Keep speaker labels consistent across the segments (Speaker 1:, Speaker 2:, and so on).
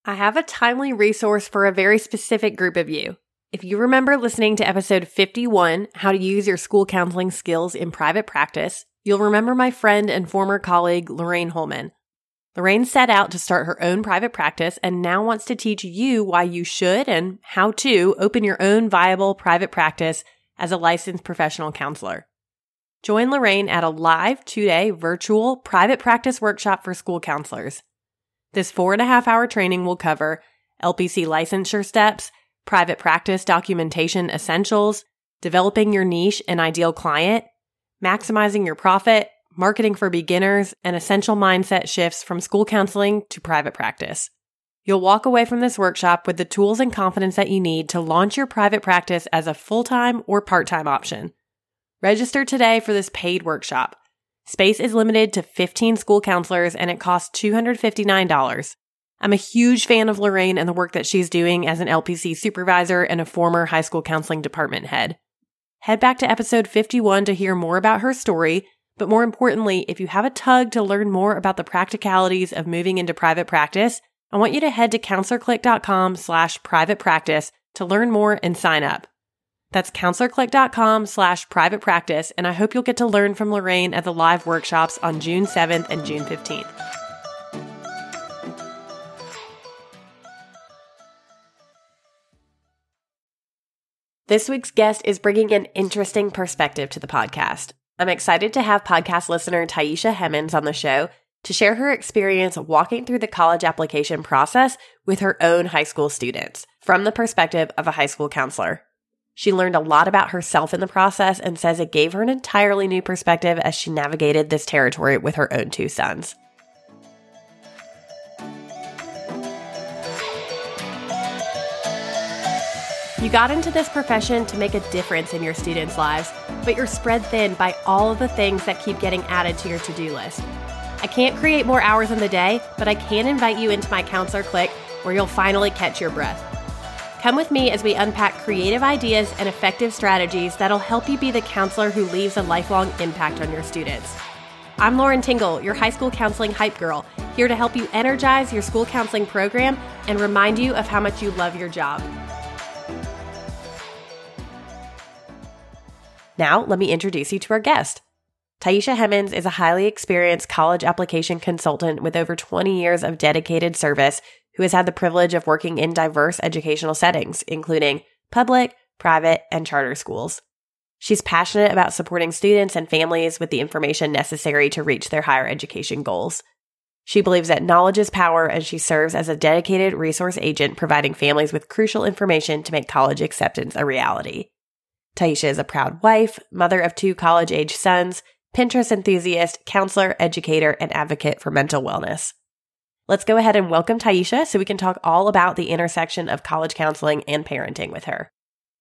Speaker 1: I have a timely resource for a very specific group of you. If you remember listening to episode 51, How to Use Your School Counseling Skills in Private Practice, you'll remember my friend and former colleague, Lorraine Holman. Lorraine set out to start her own private practice and now wants to teach you why you should and how to open your own viable private practice as a licensed professional counselor. Join Lorraine at a live 2-day virtual private practice workshop for school counselors. This 4.5-hour training will cover LPC licensure steps, private practice documentation essentials, developing your niche and ideal client, maximizing your profit, marketing for beginners, and essential mindset shifts from school counseling to private practice. You'll walk away from this workshop with the tools and confidence that you need to launch your private practice as a full-time or part-time option. Register today for this paid workshop. Space is limited to 15 school counselors and it costs $259. I'm a huge fan of Lorraine and the work that she's doing as an LPC supervisor and a former high school counseling department head. Head back to episode 51 to hear more about her story, but more importantly, if you have a tug to learn more about the practicalities of moving into private practice, I want you to head to counselorclick.com/private practice to learn more and sign up. That's counselorclick.com/private practice, and I hope you'll get to learn from Lorraine at the live workshops on June 7th and June 15th. This week's guest is bringing an interesting perspective to the podcast. I'm excited to have podcast listener Taisha Hemmons on the show to share her experience walking through the college application process with her own high school students from the perspective of a high school counselor. She learned a lot about herself in the process and says it gave her an entirely new perspective as she navigated this territory with her own 2 sons. You got into this profession to make a difference in your students' lives, but you're spread thin by all of the things that keep getting added to your to-do list. I can't create more hours in the day, but I can invite you into my Counselor Click where you'll finally catch your breath. Come with me as we unpack creative ideas and effective strategies that'll help you be the counselor who leaves a lifelong impact on your students. I'm Lauren Tingle, your high school counseling hype girl, here to help you energize your school counseling program and remind you of how much you love your job. Now, let me introduce you to our guest. Taisha Hemmons is a highly experienced college application consultant with over 20 years of dedicated service who has had the privilege of working in diverse educational settings, including public, private, and charter schools. She's passionate about supporting students and families with the information necessary to reach their higher education goals. She believes that knowledge is power, and she serves as a dedicated resource agent providing families with crucial information to make college acceptance a reality. Taisha is a proud wife, mother of 2 college-age sons, Pinterest enthusiast, counselor, educator, and advocate for mental wellness. Let's go ahead and welcome Taisha so we can talk all about the intersection of college counseling and parenting with her.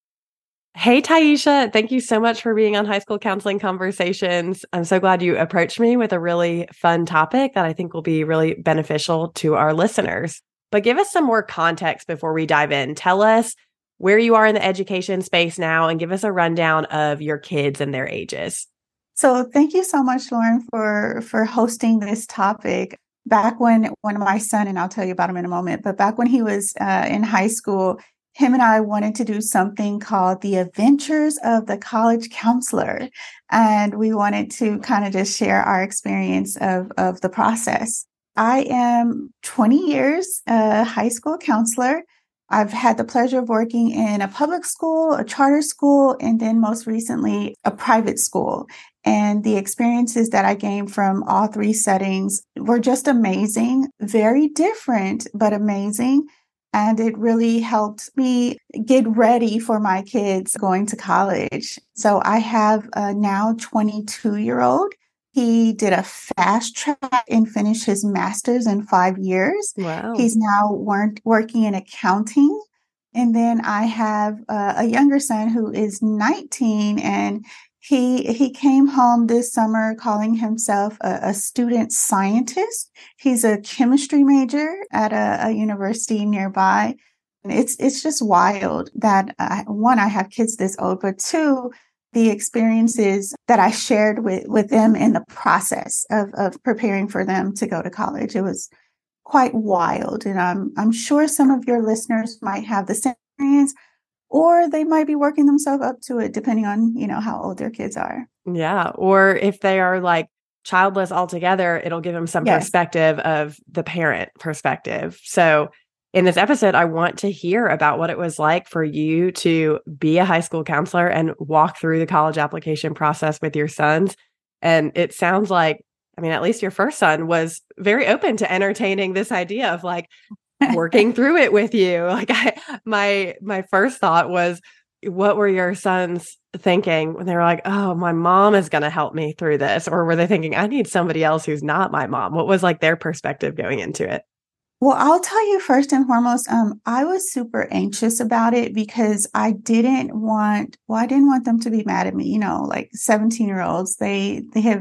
Speaker 1: Hey, Taisha, thank you so much for being on High School Counseling Conversations. I'm so glad you approached me with a really fun topic that I think will be really beneficial to our listeners. But give us some more context before we dive in. Tell us where you are in the education space now and give us a rundown of your kids and their ages.
Speaker 2: So thank you so much, Lauren, for hosting this topic. Back when one of my son, and I'll tell you about him in a moment, but back when he was in high school, him and I wanted to do something called the Adventures of the College Counselor. And we wanted to kind of just share our experience of the process. I am 20 years a high school counselor. I've had the pleasure of working in a public school, a charter school, and then most recently a private school. And the experiences that I gained from all 3 settings were just amazing, very different, but amazing. And it really helped me get ready for my kids going to college. So I have a now 22-year-old. He did a fast track and finished his master's in 5 years.
Speaker 1: Wow.
Speaker 2: He's now working in accounting. And then I have a younger son who is 19, and he came home this summer calling himself a student scientist. He's a chemistry major at a university nearby. And it's just wild that, one, I have kids this old, but 2, the experiences that I shared with them in the process of preparing for them to go to college. It was quite wild. And I'm sure some of your listeners might have the same experience, or they might be working themselves up to it, depending on, how old their kids are.
Speaker 1: Yeah. Or if they are like childless altogether, it'll give them some
Speaker 2: Yes.
Speaker 1: perspective of the parent perspective. So in this episode, I want to hear about what it was like for you to be a high school counselor and walk through the college application process with your sons. And it sounds like, I mean, at least your first son was very open to entertaining this idea of like working through it with you. Like my first thought was, what were your sons thinking when they were like, oh, my mom is going to help me through this? Or were they thinking, I need somebody else who's not my mom? What was like their perspective going into it?
Speaker 2: Well, I'll tell you first and foremost, I was super anxious about it because I didn't want them to be mad at me. Like 17-year-olds, they have,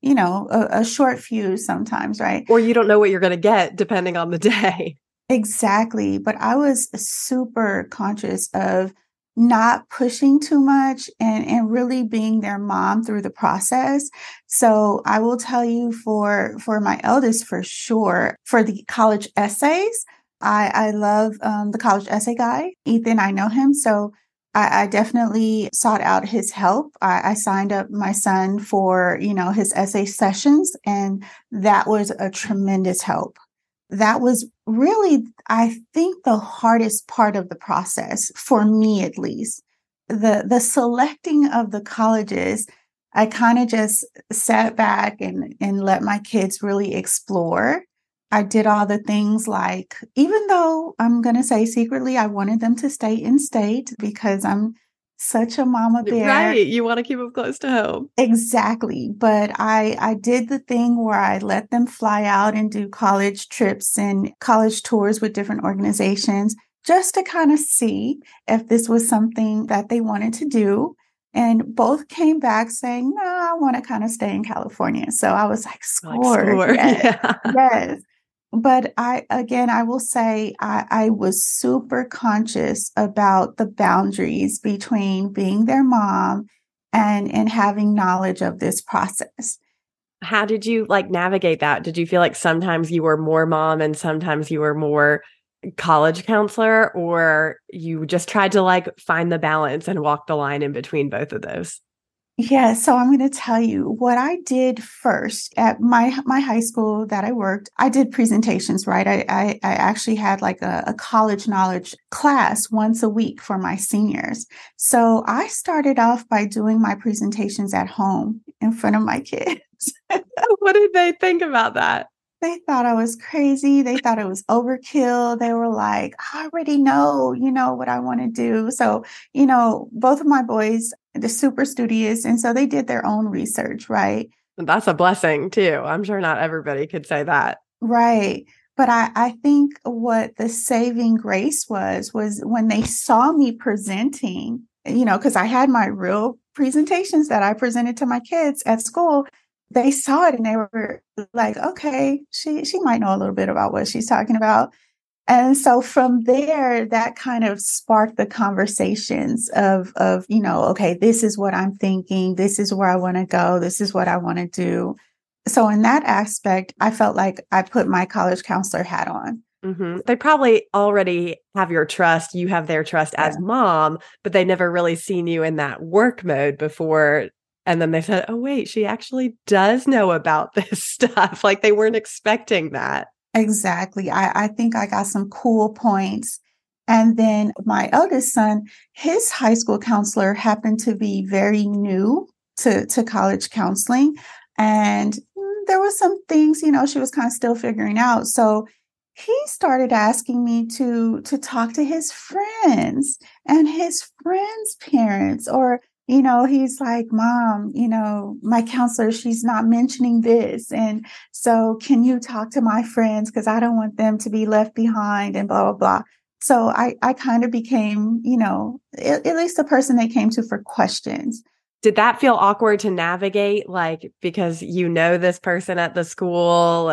Speaker 2: a short fuse sometimes, right?
Speaker 1: Or you don't know what you're going to get depending on the day.
Speaker 2: Exactly. But I was super conscious of not pushing too much and really being their mom through the process. So I will tell you for my eldest, for sure, for the college essays, I love the college essay guy, Ethan. I know him. So I definitely sought out his help. I signed up my son for, his essay sessions, and that was a tremendous help. That was really, I think, the hardest part of the process, for me at least. The selecting of the colleges, I kind of just sat back and let my kids really explore. I did all the things like, even though I'm going to say secretly, I wanted them to stay in state because I'm such a mama bear.
Speaker 1: Right. You want to keep them close to home.
Speaker 2: Exactly. But I did the thing where I let them fly out and do college trips and college tours with different organizations just to kind of see if this was something that they wanted to do. And both came back saying, no, I want to kind of stay in California. So I was like, score. Yes.
Speaker 1: Yeah.
Speaker 2: Yes. But I will say I was super conscious about the boundaries between being their mom and having knowledge of this process.
Speaker 1: How did you like navigate that? Did you feel like sometimes you were more mom and sometimes you were more college counselor, or you just tried to like find the balance and walk the line in between both of those?
Speaker 2: Yeah, so I'm going to tell you what I did first at my high school that I worked. I did presentations, right? I actually had like a college knowledge class once a week for my seniors. So I started off by doing my presentations at home in front of my kids.
Speaker 1: What did they think about that?
Speaker 2: They thought I was crazy. They thought it was overkill. They were like, I already know, what I want to do. So, both of my boys, they're super studious. And so they did their own research, right?
Speaker 1: That's a blessing too. I'm sure not everybody could say that.
Speaker 2: Right. But I think what the saving grace was when they saw me presenting, because I had my real presentations that I presented to my kids at school. They saw it and they were like, okay, she might know a little bit about what she's talking about. And so from there, that kind of sparked the conversations of, okay, this is what I'm thinking. This is where I want to go. This is what I want to do. So in that aspect, I felt like I put my college counselor hat on.
Speaker 1: Mm-hmm. They probably already have your trust. You have their trust as mom, but they never really seen you in that work mode before. And then they said, oh, wait, she actually does know about this stuff. Like they weren't expecting that.
Speaker 2: Exactly. I think I got some cool points. And then my eldest son, his high school counselor happened to be very new to college counseling. And there were some things, she was kind of still figuring out. So he started asking me to talk to his friends and his friends' parents, or he's like, Mom, my counselor, she's not mentioning this. And so can you talk to my friends? Because I don't want them to be left behind and blah, blah, blah. So I kind of became, at least the person they came to for questions.
Speaker 1: Did that feel awkward to navigate? Like, because this person at the school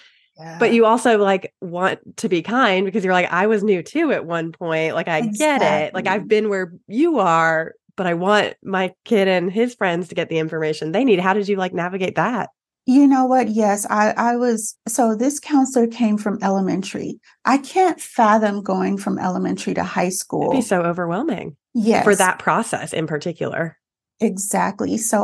Speaker 1: but you also like want to be kind because you're like, I was new too at one point. Like, I get it. Like, I've been where you are, but I want my kid and his friends to get the information they need. How did you like navigate that?
Speaker 2: You know what? Yes, I was. So this counselor came from elementary. I can't fathom going from elementary to high
Speaker 1: It'd be
Speaker 2: school.
Speaker 1: so overwhelming for
Speaker 2: Yes,
Speaker 1: that process in particular.
Speaker 2: exactly. So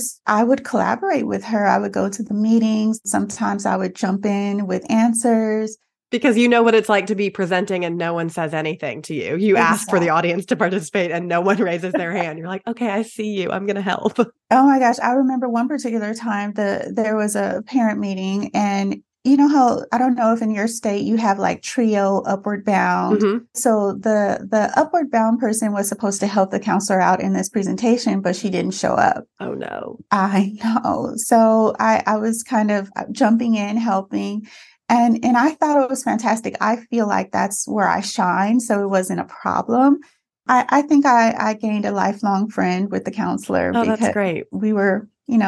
Speaker 2: I would collaborate with her. I would go to the meetings. Sometimes I would jump in with answers.
Speaker 1: Because you know what it's like to be presenting and no one says anything to you. You ask for the
Speaker 2: Exactly.
Speaker 1: audience to participate and no one raises their hand. You're like, okay, I see you. I'm going to help.
Speaker 2: Oh my gosh, I remember one particular time there was a parent meeting, and you know how I don't know if in your state you have like trio upward bound.
Speaker 1: Hmm.
Speaker 2: So the upward bound person was supposed to help the counselor out in this presentation, but she didn't show up.
Speaker 1: Oh no.
Speaker 2: I know. So I was kind of jumping in, helping. And I thought it was fantastic. I feel like that's where I shine. So it wasn't a problem. I think I gained a lifelong friend with the counselor
Speaker 1: Oh, that's
Speaker 2: because
Speaker 1: great.
Speaker 2: we were,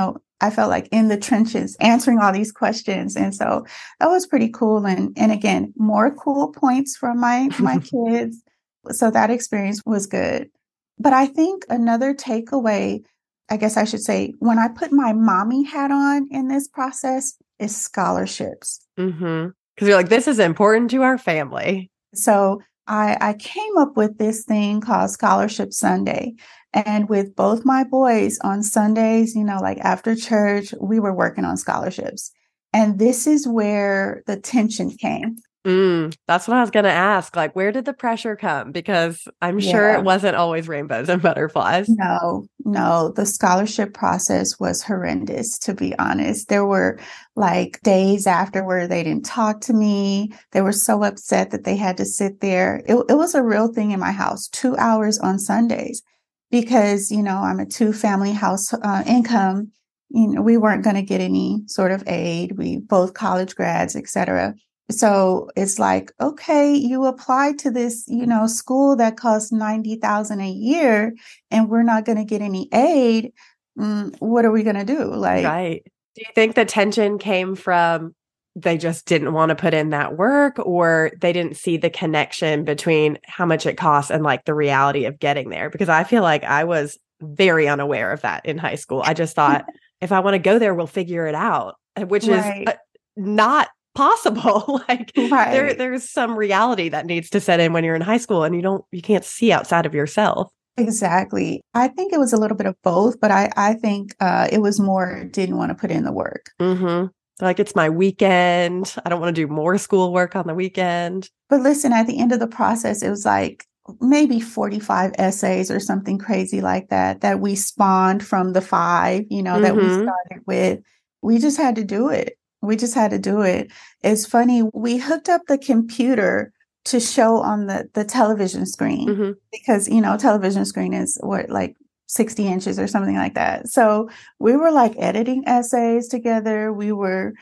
Speaker 2: I felt like in the trenches answering all these questions. And so that was pretty cool. And again, more cool points from my kids. So that experience was good. But I think another takeaway, I guess I should say, when I put my mommy hat on in this process, is scholarships.
Speaker 1: Mm-hmm. Because you're like, this is important to our family.
Speaker 2: So I came up with this thing called Scholarship Sunday. And with both my boys on Sundays, like after church, we were working on scholarships. And this is where the tension came.
Speaker 1: That's what I was going to ask. Like, where did the pressure come? Because I'm sure it
Speaker 2: Yeah.
Speaker 1: wasn't always rainbows and butterflies.
Speaker 2: No, the scholarship process was horrendous, to be honest. There were like days after where they didn't talk to me. They were so upset that they had to sit there. It was a real thing in my house, 2 hours on Sundays, because, I'm a two-family house income. We weren't going to get any sort of aid. We both college grads, et cetera. So it's like, okay, you applied to this, school that costs $90,000 a year, and we're not going to get any aid. What are we going to do? Like,
Speaker 1: Right. Do you think the tension came from they just didn't want to put in that work, or they didn't see the connection between how much it costs and like the reality of getting there? Because I feel like I was very unaware of that in high school. I just thought if I want to go there, we'll figure it out, which is
Speaker 2: right,
Speaker 1: not possible. Like
Speaker 2: right.
Speaker 1: there's some reality that needs to set in when you're in high school and you can't see outside of yourself.
Speaker 2: Exactly. I think it was a little bit of both, but I think it was more didn't want to put in the work.
Speaker 1: Mm-hmm. Like it's my weekend. I don't want to do more schoolwork on the weekend.
Speaker 2: But listen, at the end of the process, it was like maybe 45 essays or something crazy like that we spawned from the five, that we
Speaker 1: Mm-hmm.
Speaker 2: started with. We just had to do it. We just had to do it. It's funny. We hooked up the computer to show on the television screen
Speaker 1: Mm-hmm.
Speaker 2: because, television screen is what, like 60 inches or something like that. So we were like editing essays together. We were,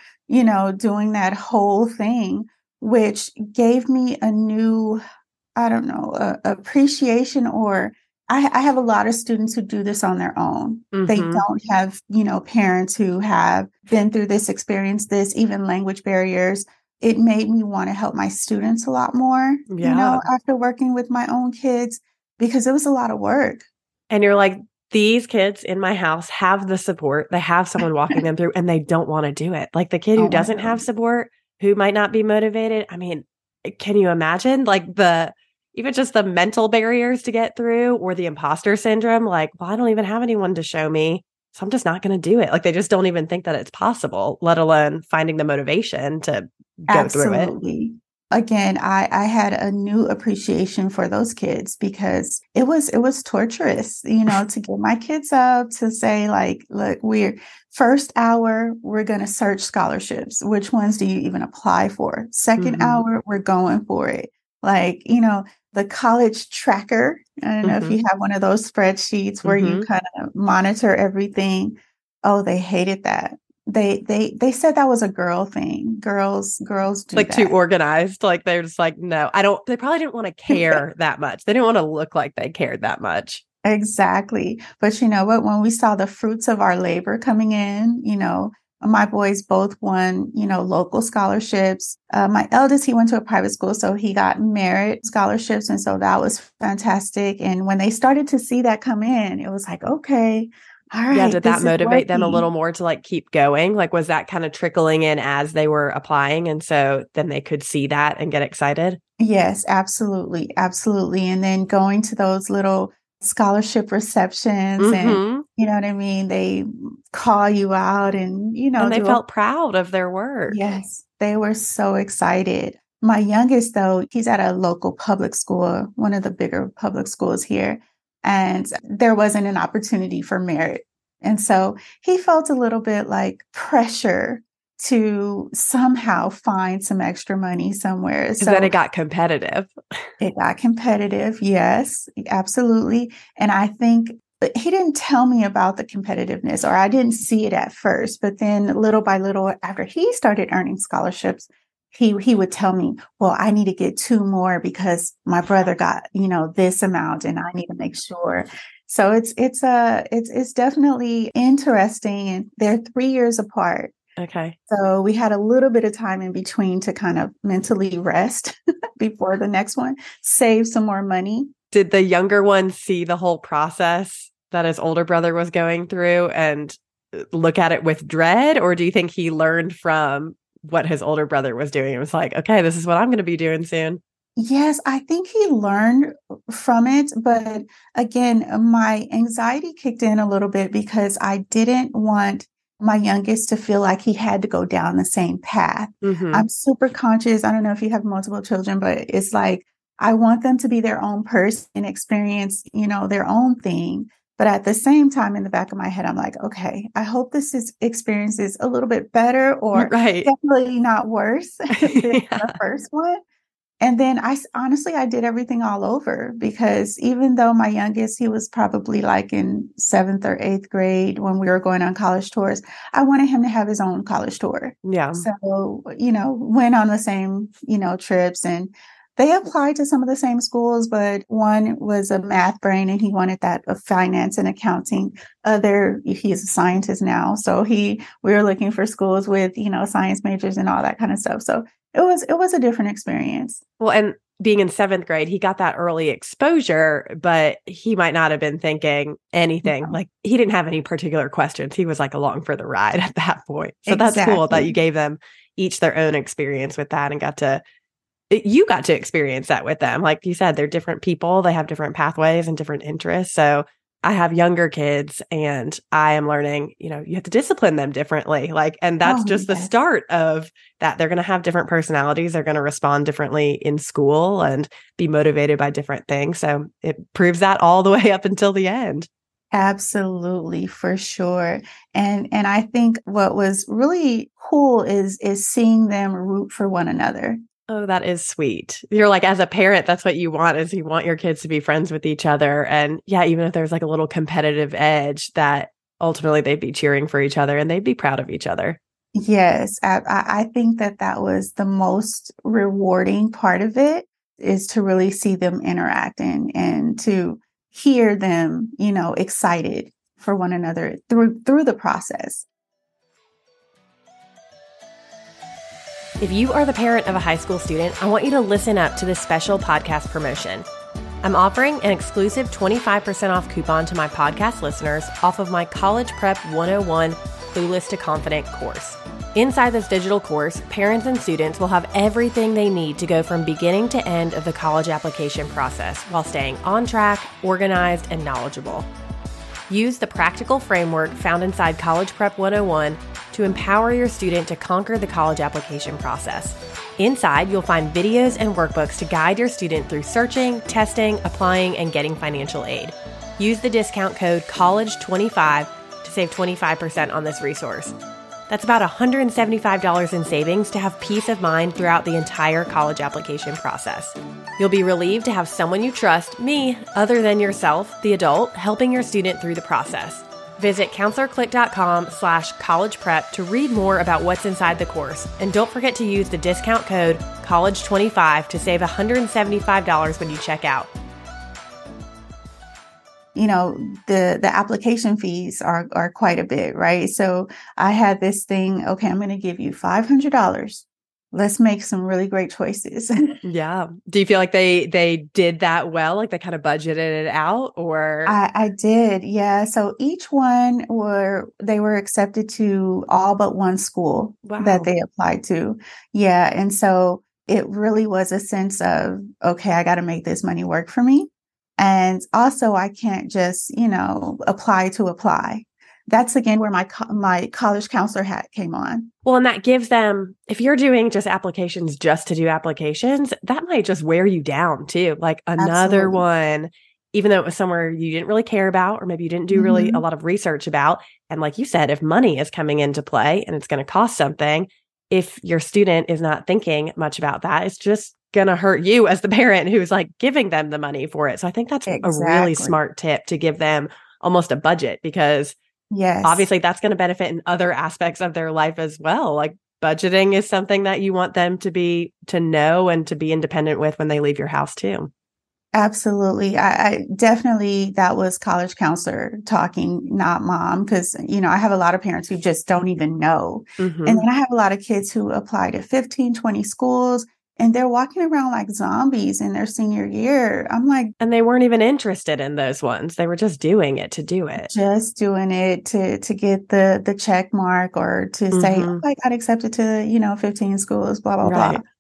Speaker 2: doing that whole thing, which gave me a new, I don't know, appreciation. Or I have a lot of students who do this on their own. They
Speaker 1: Mm-hmm.
Speaker 2: don't have, parents who have been through this, experience this, even language barriers. It made me want to help my students a lot more,
Speaker 1: Yeah.
Speaker 2: after working with my own kids, because it was a lot of work.
Speaker 1: And you're like, these kids in my house have the support. They have someone walking them through and they don't want to do it. Like the kid who
Speaker 2: Oh my
Speaker 1: doesn't have
Speaker 2: goodness.
Speaker 1: support, who might not be motivated. I mean, can you imagine like even just the mental barriers to get through or the imposter syndrome? Like, well, I don't even have anyone to show me. So I'm just not going to do it. Like they just don't even think that it's possible, let alone finding the motivation to go through it.
Speaker 2: Absolutely. Again, I had a new appreciation for those kids because it was torturous, to get my kids up to say like, look, we're first hour, we're going to search scholarships. Which ones do you even apply for? Second
Speaker 1: Mm-hmm.
Speaker 2: hour, we're going for it. Like, the college tracker. I don't know if
Speaker 1: Mm-hmm.
Speaker 2: you have one of those spreadsheets where you
Speaker 1: Mm-hmm.
Speaker 2: kind of monitor everything. Oh, they hated that. They said that was a girl thing. Girls do
Speaker 1: Like too
Speaker 2: that.
Speaker 1: organized. Like they're just like, no, I don't, they probably didn't want to care that much. They didn't want to look like they cared that much.
Speaker 2: Exactly. But you know what? When we saw the fruits of our labor coming in, my boys both won, local scholarships. My eldest, he went to a private school, so he got merit scholarships. And so that was fantastic. And when they started to see that come in, it was like, okay, all
Speaker 1: Yeah.
Speaker 2: right,
Speaker 1: Did that
Speaker 2: this is
Speaker 1: motivate them a
Speaker 2: working.
Speaker 1: little more to like keep going? Like, was that kind of trickling in as they were applying? And so then they could see that and get excited?
Speaker 2: Yes, absolutely. Absolutely. And then going to those little scholarship receptions and,
Speaker 1: Mm-hmm.
Speaker 2: you know what I mean? They call you out and,
Speaker 1: And they
Speaker 2: do a,
Speaker 1: felt proud of their work.
Speaker 2: yes, they were so excited. My youngest, though, he's at a local public school, one of the bigger public schools here, and there wasn't an opportunity for merit. And so he felt a little bit like pressure to somehow find some extra money somewhere.
Speaker 1: Because then
Speaker 2: So
Speaker 1: it got competitive.
Speaker 2: it got competitive. Yes, absolutely. And I think he didn't tell me about the competitiveness, or I didn't see it at first. But then little by little, after he started earning scholarships, he would tell me, well, I need to get two more because my brother got, this amount and I need to make sure. So it's definitely interesting. And they're 3 years apart.
Speaker 1: Okay.
Speaker 2: So we had a little bit of time in between to kind of mentally rest before the next one, save some more money.
Speaker 1: Did the younger one see the whole process that his older brother was going through and look at it with dread? Or do you think he learned from what his older brother was doing? It was like, okay, this is what I'm going to be doing soon.
Speaker 2: Yes, I think he learned from it. But again, my anxiety kicked in a little bit because I didn't want my youngest to feel like he had to go down the same path.
Speaker 1: Mm-hmm.
Speaker 2: I'm super conscious. I don't know if you have multiple children, but it's like I want them to be their own person and experience, their own thing. But at the same time, in the back of my head, I'm like, okay, I hope experience is a little bit better or
Speaker 1: Right.
Speaker 2: definitely not worse than the
Speaker 1: Yeah.
Speaker 2: first one. And then honestly, I did everything all over because even though my youngest, he was probably like in seventh or eighth grade when we were going on college tours, I wanted him to have his own college tour.
Speaker 1: Yeah.
Speaker 2: So, went on the same, trips, and they applied to some of the same schools, but one was a math brain and he wanted that of finance and accounting. He's a scientist now. So we were looking for schools with, science majors and all that kind of stuff. So it was a different experience.
Speaker 1: Well, and being in seventh grade, he got that early exposure, but he might not have been thinking anything.
Speaker 2: Yeah.
Speaker 1: Like he didn't have any particular questions. He was like along for the ride at that point. So that's cool that you
Speaker 2: Exactly.
Speaker 1: gave them each their own experience with that and you got to experience that with them. Like you said, they're different people. They have different pathways and different interests. So I have younger kids and I am learning, you have to discipline them differently. And that's
Speaker 2: Oh,
Speaker 1: just the
Speaker 2: yes.
Speaker 1: start of that. They're going to have different personalities. They're going to respond differently in school and be motivated by different things. So it proves that all the way up until the end.
Speaker 2: Absolutely, for sure. And I think what was really cool is seeing them root for one another.
Speaker 1: Oh, that is sweet. You're like, as a parent, that's what you want is you want your kids to be friends with each other. And yeah, even if there's like a little competitive edge that ultimately they'd be cheering for each other and they'd be proud of each other.
Speaker 2: Yes, I think that was the most rewarding part of it is to really see them interact and to hear them, excited for one another through the process.
Speaker 1: If you are the parent of a high school student, I want you to listen up to this special podcast promotion. I'm offering an exclusive 25% off coupon to my podcast listeners off of my College Prep 101 Clueless to Confident course. Inside this digital course, parents and students will have everything they need to go from beginning to end of the college application process while staying on track, organized, and knowledgeable. Use the practical framework found inside College Prep 101 to empower your student to conquer the college application process. Inside, you'll find videos and workbooks to guide your student through searching, testing, applying, and getting financial aid. Use the discount code COLLEGE25 to save 25% on this resource. That's about $175 in savings to have peace of mind throughout the entire college application process. You'll be relieved to have someone you trust, me, other than yourself, the adult, helping your student through the process. Visit counselorclick.com/collegeprep to read more about what's inside the course. And don't forget to use the discount code COLLEGE25 to save $175 when you check out.
Speaker 2: The application fees are quite a bit, right? So I had this thing, okay, I'm going to give you $500 let's make some really great choices.
Speaker 1: Yeah. Do you feel like they did that well? Like they kind of budgeted it out or?
Speaker 2: I did, yeah. So each one they were accepted to all but one school that
Speaker 1: Wow.
Speaker 2: they applied to. Yeah. And so it really was a sense of, okay, I got to make this money work for me. And also I can't just, apply to apply. That's again where my college counselor hat came on.
Speaker 1: Well, and that gives them, if you're doing just applications just to do applications, that might just wear you down too. Like another
Speaker 2: Absolutely.
Speaker 1: one, even though it was somewhere you didn't really care about, or maybe you didn't do really a
Speaker 2: Hmm.
Speaker 1: lot of research about. And like you said, if money is coming into play and it's going to cost something, if your student is not thinking much about that, it's just going to hurt you as the parent who's like giving them the money for it. So I think that's a really
Speaker 2: Exactly.
Speaker 1: smart tip to give them almost a budget because
Speaker 2: Yes.
Speaker 1: obviously that's going to benefit in other aspects of their life as well. Like budgeting is something that you want them to know and to be independent with when they leave your house too.
Speaker 2: Absolutely. I definitely, that was college counselor talking, not mom, because, I have a lot of parents who just don't even know. And
Speaker 1: Hmm.
Speaker 2: then I have a lot of kids who apply to 15, 20 schools and they're walking around like zombies in their senior year. I'm like,
Speaker 1: And they weren't even interested in those ones. They were just doing it to do it.
Speaker 2: just doing it to get the check mark or to say, oh,
Speaker 1: Hmm.
Speaker 2: I got accepted to, 15 schools, blah, blah, blah.
Speaker 1: Right.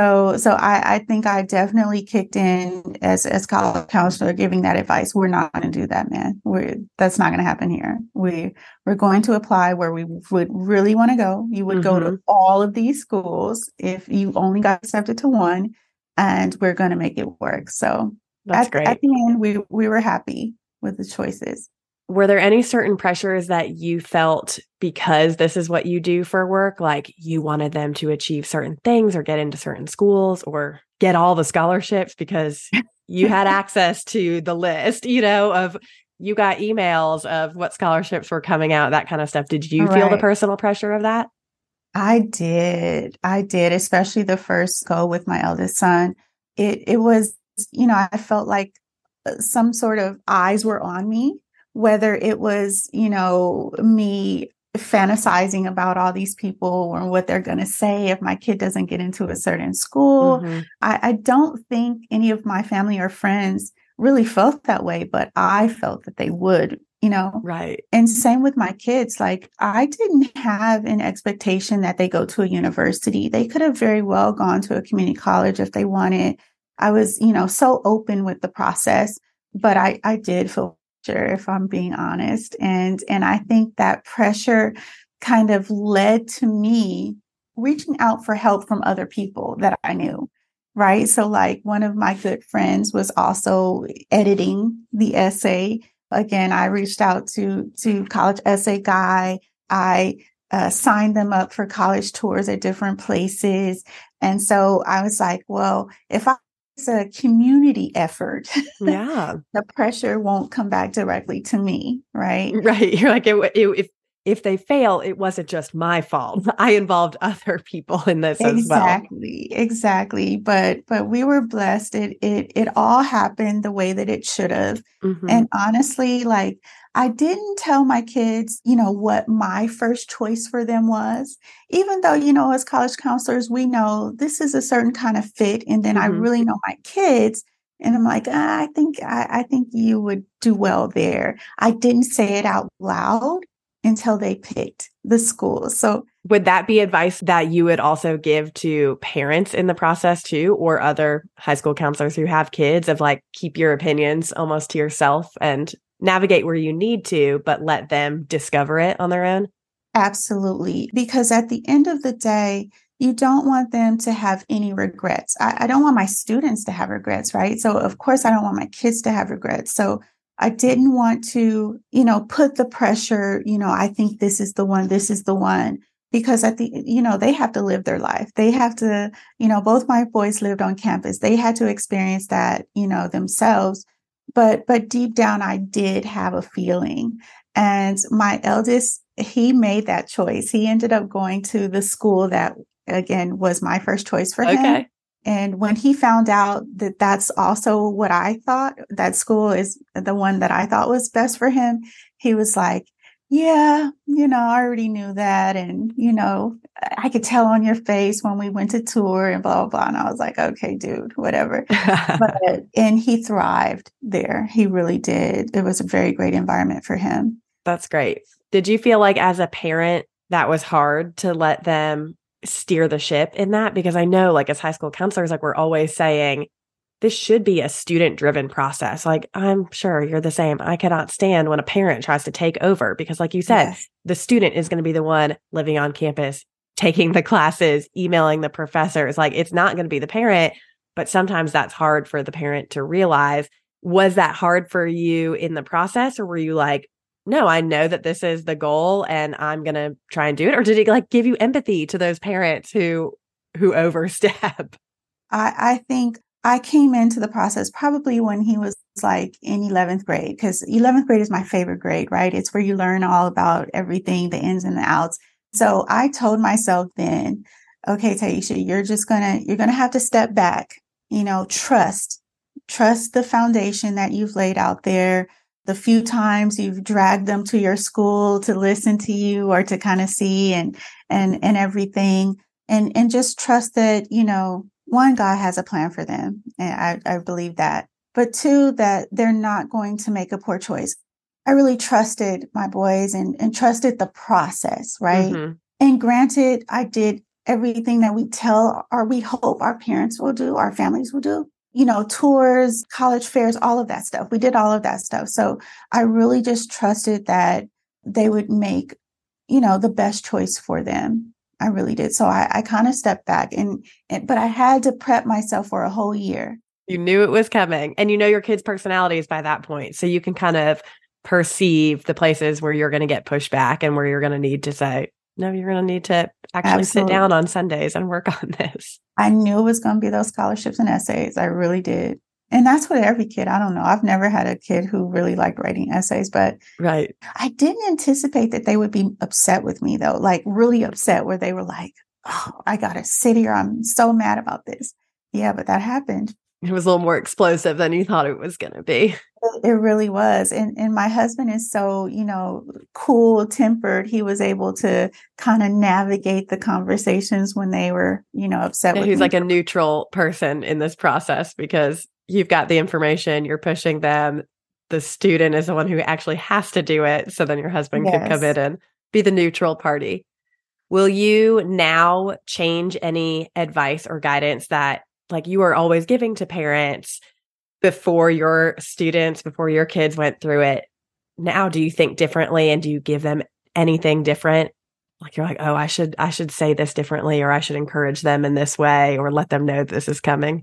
Speaker 2: So I think I definitely kicked in as college counselor giving that advice. We're not going to do that, man. That's not going to happen here. We're going to apply where we would really want to go. You would go to
Speaker 1: Hmm.
Speaker 2: all of these schools if you only got accepted to one, and we're going to make it work. So
Speaker 1: That's
Speaker 2: at
Speaker 1: great.
Speaker 2: the end, we were happy with the choices.
Speaker 1: Were there any certain pressures that you felt because this is what you do for work? Like you wanted them to achieve certain things or get into certain schools or get all the scholarships because you had access to the list, of you got emails of what scholarships were coming out, that kind of stuff. Did you
Speaker 2: All
Speaker 1: feel the
Speaker 2: right.
Speaker 1: personal pressure of that?
Speaker 2: I did. I did, especially the first go with my eldest son. It was, I felt like some sort of eyes were on me, whether it was, me fantasizing about all these people or what they're going to say if my kid doesn't get into a certain school.
Speaker 1: Hmm.
Speaker 2: I don't think any of my family or friends really felt that way, but I felt that they would.
Speaker 1: Right.
Speaker 2: And same with my kids. Like, I didn't have an expectation that they go to a university. They could have very well gone to a community college if they wanted. I was, so open with the process, but I did feel pressure, if I'm being honest. And I think that pressure kind of led to me reaching out for help from other people that I knew. Right. So, like, one of my good friends was also editing the essay. Again, I reached out to College Essay Guy. I signed them up for college tours at different places. And so I was like, well, if it's a community effort,
Speaker 1: Yeah.
Speaker 2: the pressure won't come back directly to me, right?
Speaker 1: Right. You're like, if they fail, it wasn't just my fault. I involved other people in this as well.
Speaker 2: Exactly, exactly. But we were blessed. It all happened the way that it should have.
Speaker 1: Hmm.
Speaker 2: And honestly, like, I didn't tell my kids, what my first choice for them was, even though, as college counselors, we know this is a certain kind of fit. And then I
Speaker 1: Hmm.
Speaker 2: really know my kids. And I'm like, I think you would do well there. I didn't say it out loud until they picked the school. So
Speaker 1: Would that be advice that you would also give to parents in the process too, or other high school counselors who have kids of like, keep your opinions almost to yourself and navigate where you need to, but let them discover it on their own?
Speaker 2: absolutely. Because at the end of the day, you don't want them to have any regrets. I don't want my students to have regrets, right? So, of course, I don't want my kids to have regrets. So, I didn't want to, put the pressure, I think this is the one. Because they have to live their life. They have to, both my boys lived on campus. They had to experience that, themselves. But deep down, I did have a feeling. And my eldest, he made that choice. He ended up going to the school that, again, was my first choice for him.
Speaker 1: Okay.
Speaker 2: And when he found out that that's also what I thought, that school is the one that I thought was best for him, he was like, Yeah, I already knew that. And, I could tell on your face when we went to tour and blah, blah, blah. And I was like, okay, dude, whatever. But, and he thrived there. He really did. It was a very great environment for him.
Speaker 1: That's great. Did you feel like as a parent that was hard to let them steer the ship in that? Because I know like as high school counselors, like we're always saying, this should be a student driven process. Like, I'm sure you're the same. I cannot stand when a parent tries to take over because, like you said,
Speaker 2: Yes.
Speaker 1: the student is going to be the one living on campus, taking the classes, emailing the professors. Like, it's not going to be the parent, but sometimes that's hard for the parent to realize. Was that hard for you in the process, or were you like, no, I know that this is the goal and I'm going to try and do it? Or did it like give you empathy to those parents who overstep?
Speaker 2: I think I came into the process probably when he was like in 11th grade, because 11th grade is my favorite grade, right? It's where you learn all about everything, the ins and the outs. So I told myself then, okay, Taisha, you're gonna have to step back, trust the foundation that you've laid out there. The few times you've dragged them to your school to listen to you or to kind of see and everything. And just trust that, one, God has a plan for them. And I believe that. But two, that they're not going to make a poor choice. I really trusted my boys and trusted the process, right?
Speaker 1: Mm-hmm.
Speaker 2: And granted, I did everything that we hope our parents will do, our families will do, tours, college fairs, all of that stuff. We did all of that stuff. So I really just trusted that they would make, the best choice for them. I really did. So I kind of stepped back but I had to prep myself for a whole year.
Speaker 1: You knew it was coming and you know your kids' personalities by that point. So you can kind of perceive the places where you're going to get pushed back and where you're going to need to say, no, you're going to need to actually sit down on Sundays and work on this.
Speaker 2: I knew it was going to be those scholarships and essays. I really did. And that's what every kid, I don't know. I've never had a kid who really liked writing essays, but
Speaker 1: right.
Speaker 2: I didn't anticipate that they would be upset with me though, like really upset where they were like, oh, I got to sit here. I'm so mad about this. Yeah, but that happened.
Speaker 1: It was a little more explosive than you thought it was going to be.
Speaker 2: It really was. And my husband is so, cool tempered. He was able to kind of navigate the conversations when they were, upset with me.
Speaker 1: He's like a neutral person in this process because you've got the information, you're pushing them. The student is the one who actually has to do it. So then your husband could come in and be the neutral party. Will you now change any advice or guidance that like you are always giving to parents before your students, before your kids went through it? Now, do you think differently and do you give them anything different? Like you're like, oh, I should say this differently, or I should encourage them in this way, or let them know this is coming.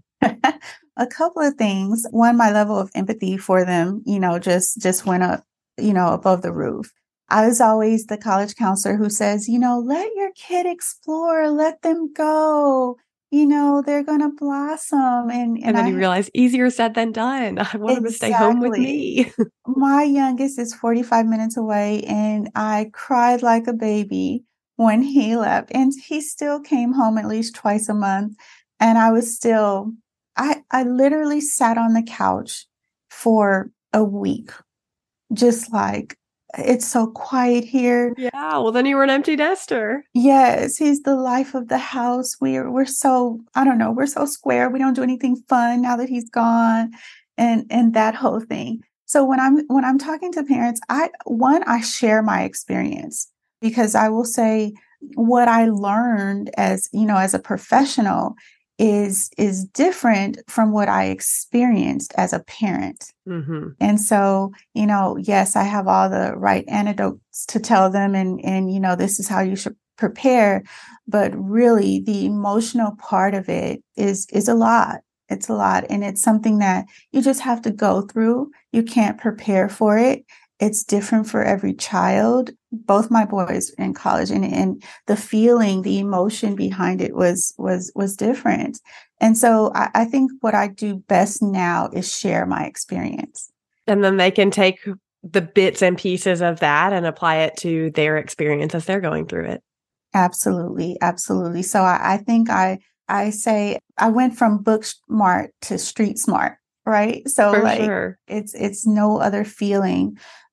Speaker 2: A couple of things. One, my level of empathy for them, just went up, above the roof. I was always the college counselor who says, let your kid explore, let them go. They're going to blossom. And
Speaker 1: then you realize easier said than done. I want them to stay home with me.
Speaker 2: My youngest is 45 minutes away and I cried like a baby when he left, and he still came home at least twice a month. And I was still, I literally sat on the couch for a week, just like, it's so quiet here.
Speaker 1: Yeah. Well, then you were an empty nester.
Speaker 2: Yes. He's the life of the house. We're so, I don't know, we're so square. We don't do anything fun now that he's gone, and that whole thing. So when I'm talking to parents, I share my experience, because I will say what I learned as a professional is different from what I experienced as a parent.
Speaker 1: Mm-hmm.
Speaker 2: And so, yes, I have all the right anecdotes to tell them and this is how you should prepare. But really the emotional part of it is a lot. It's a lot. And it's something that you just have to go through. You can't prepare for it. It's different for every child. Both my boys in college, and the feeling, the emotion behind it was different. And so I think what I do best now is share my experience.
Speaker 1: And then they can take the bits and pieces of that and apply it to their experience as they're going through it.
Speaker 2: Absolutely. Absolutely. So I think I say I went from book smart to street smart, right? So
Speaker 1: For sure.
Speaker 2: it's no other feeling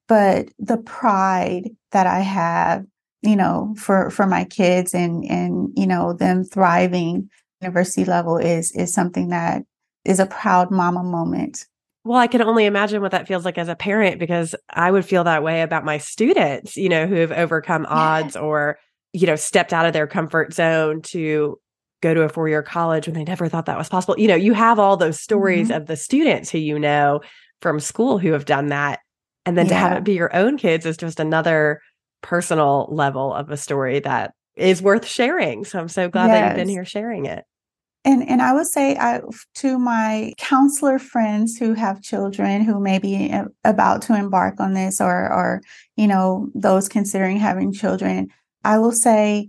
Speaker 2: but the pride that I have, for my kids and them thriving university level is something that is a proud mama moment.
Speaker 1: Well, I can only imagine what that feels like as a parent, because I would feel that way about my students, who have overcome odds or, stepped out of their comfort zone to go to a 4-year college when they never thought that was possible. You have all those stories of the students who from school who have done that. And then to have it be your own kids is just another personal level of a story that is worth sharing. So I'm so glad that you've been here sharing it.
Speaker 2: And I would say to my counselor friends who have children who may be about to embark on this or those considering having children, I will say,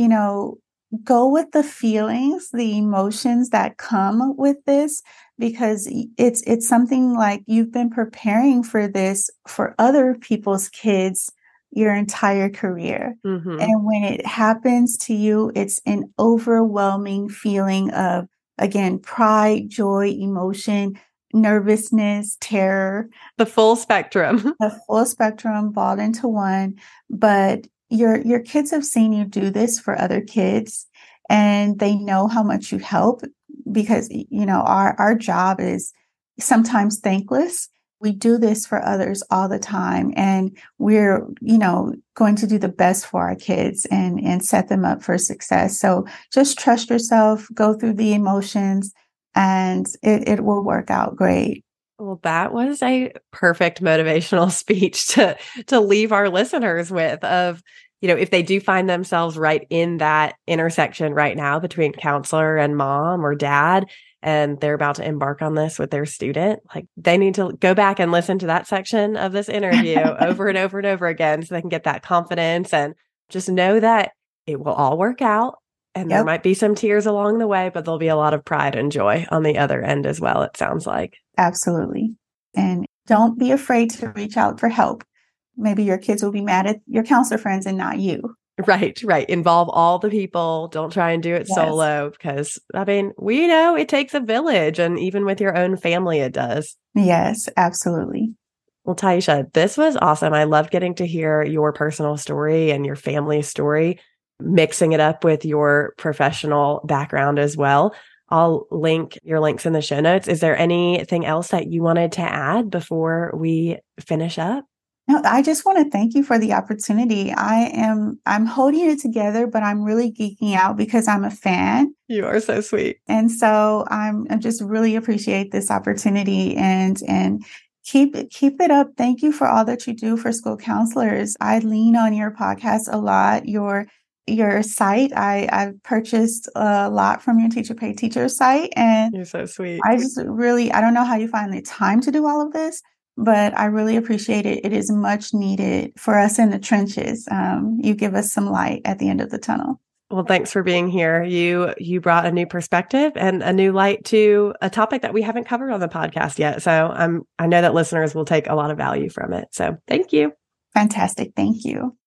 Speaker 2: go with the feelings, the emotions that come with this, because it's something like you've been preparing for this for other people's kids your entire career. And when it happens to you, it's an overwhelming feeling of, again, pride, joy, emotion, nervousness, terror.
Speaker 1: The full spectrum.
Speaker 2: The full spectrum balled into one. But your kids have seen you do this for other kids, and they know how much you help, because, our job is sometimes thankless. We do this for others all the time, and we're, going to do the best for our kids and set them up for success. So just trust yourself, go through the emotions, and it will work out great.
Speaker 1: Well, that was a perfect motivational speech to leave our listeners with of, if they do find themselves right in that intersection right now between counselor and mom or dad, and they're about to embark on this with their student, like they need to go back and listen to that section of this interview over and over and over again so they can get that confidence and just know that it will all work out. And there might be some tears along the way, but there'll be a lot of pride and joy on the other end as well, it sounds like.
Speaker 2: Absolutely. And don't be afraid to reach out for help. Maybe your kids will be mad at your counselor friends and not you.
Speaker 1: Right. Involve all the people. Don't try and do it solo, because, we know it takes a village, and even with your own family, it does.
Speaker 2: Yes, absolutely.
Speaker 1: Well, Taisha, this was awesome. I love getting to hear your personal story and your family story, mixing it up with your professional background as well. I'll link your links in the show notes. Is there anything else that you wanted to add before we finish up?
Speaker 2: No, I just want to thank you for the opportunity. I'm holding it together, but I'm really geeking out because I'm a fan.
Speaker 1: You are so sweet.
Speaker 2: And so I just really appreciate this opportunity and keep it up. Thank you for all that you do for school counselors. I lean on your podcast a lot. Your site, I've purchased a lot from your Teacher Pay Teacher site. And
Speaker 1: you're so sweet.
Speaker 2: I don't know how you find the time to do all of this, but I really appreciate it. It is much needed for us in the trenches. You give us some light at the end of the tunnel.
Speaker 1: Well, thanks for being here. You brought a new perspective and a new light to a topic that we haven't covered on the podcast yet. So I know that listeners will take a lot of value from it. So thank you.
Speaker 2: Fantastic. Thank you.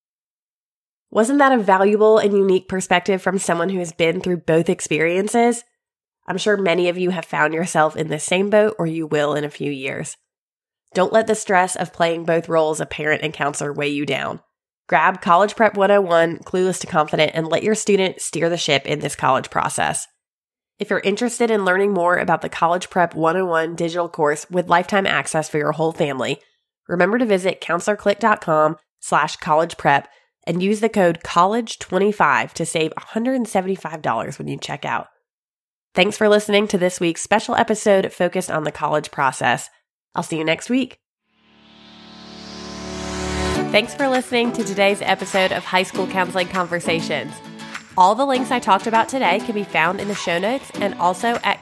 Speaker 1: Wasn't that a valuable and unique perspective from someone who has been through both experiences? I'm sure many of you have found yourself in the same boat, or you will in a few years. Don't let the stress of playing both roles of parent and counselor weigh you down. Grab College Prep 101, Clueless to Confident, and let your student steer the ship in this college process. If you're interested in learning more about the College Prep 101 digital course with lifetime access for your whole family, remember to visit counselorclick.com/collegeprep and use the code COLLEGE25 to save $175 when you check out. Thanks for listening to this week's special episode focused on the college process. I'll see you next week. Thanks for listening to today's episode of High School Counseling Conversations. All the links I talked about today can be found in the show notes and also at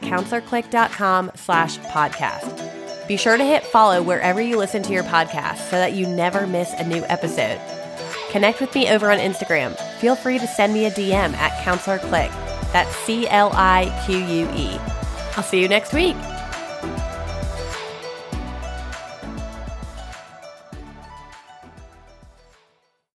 Speaker 1: counselorclick.com/podcast. Be sure to hit follow wherever you listen to your podcast so that you never miss a new episode. Connect with me over on Instagram. Feel free to send me a DM at counselorclick. That's CLIQUE. I'll see you next week.